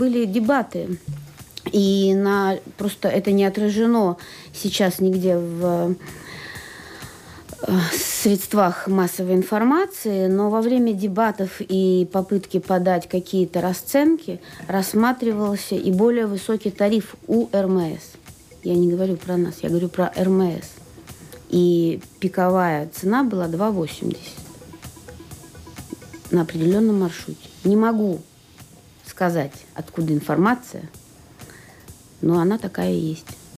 были дебаты. И просто это не отражено сейчас нигде в средствах массовой информации, но во время дебатов и попытки подать какие-то расценки рассматривался и более высокий тариф у РМС. Я не говорю про нас, я говорю про РМС. И пиковая цена была 2,80 на определенном маршруте. Не могу сказать, откуда информация, но она такая и есть.